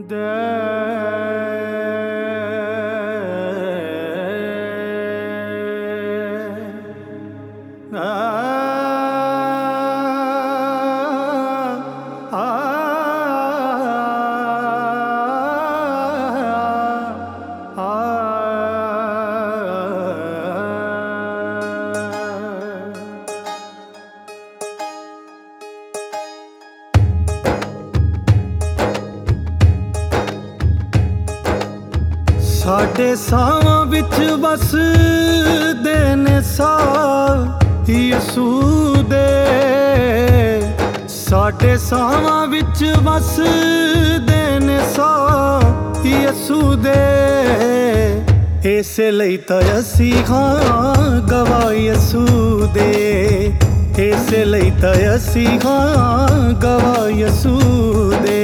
साडे सावां विच वसदे ने साह यसू दे। साडे सावां विच वसदे ने साह यसू दे। इस लई तां असीं हां गवाह यसू दे। इस लई तां असीं हां गवाह यसू दे।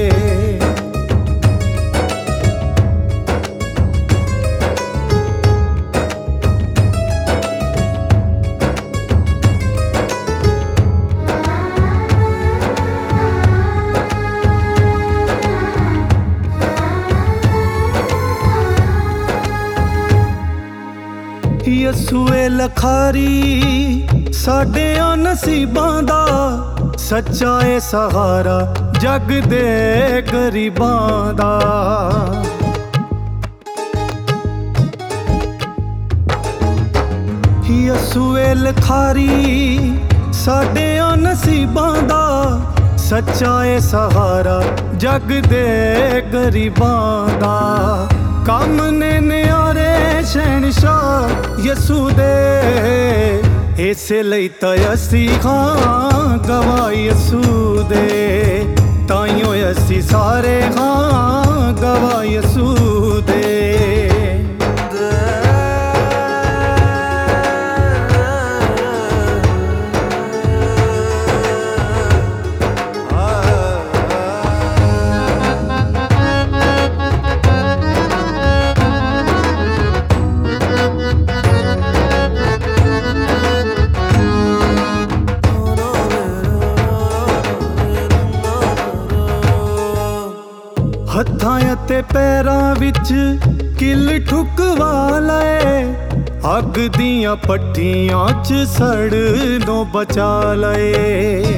यसू ए लखारी साडियां नसीबां दा, सच्चा ए सहारा जग दे गरीबां दा। यसू ए लखारी साडियां नसीबां दा, सच्चा ए सहारा जग दे गरीबां दा। कम ने न्यारे शहनशाह यसू दे। इस लई तां असीं हां गवाह यसू दे। ताइयों असीं सारे हां गवाह यसू दे। हत्थां अते पैरां विच किल ठुकवा लए। अग दियां भट्ठियां च सड़नों बचा लए।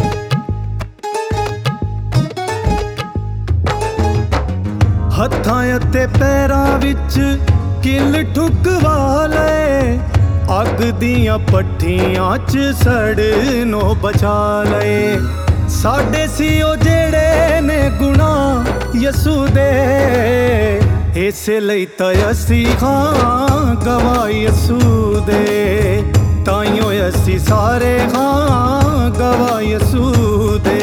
हत्थां अते पैरां विच किल ठुकवा लए। अग दियां भट्ठियां च सड़नों बचा लए। साडे सी ओ जेड़े ने गुनाह यसू दे। इस लई तां असीं हां गवाह यसू दे। ताइयों असीं सारे हां गवाह यसू दे।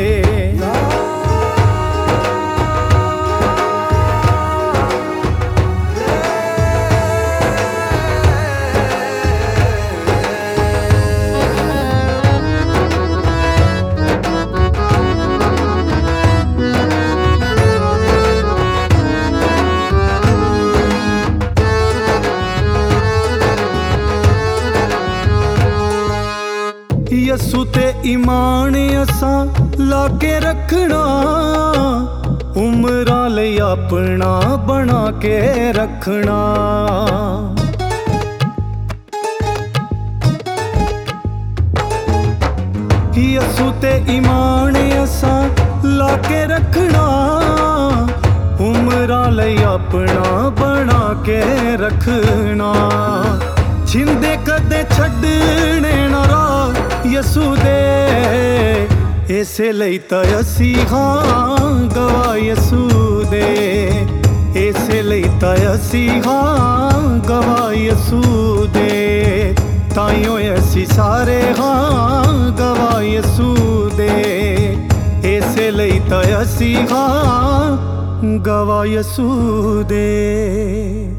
यसू ते ईमान असां लागे रखना। उमरां लई अपना बना के रखना। यसू ते ईमान असां लागे रखना। उमरां लई अपना बना के रखना। छिंदे कदे छड्डने ना राह यसू दे। इस लई तां असीं हां गवाह यसू दे। इस लई तां असीं हां गवाह यसू दे। ताइयों असीं सारे हां गवाह यसू दे। इस लई तां असीं हां गवाह यसू दे।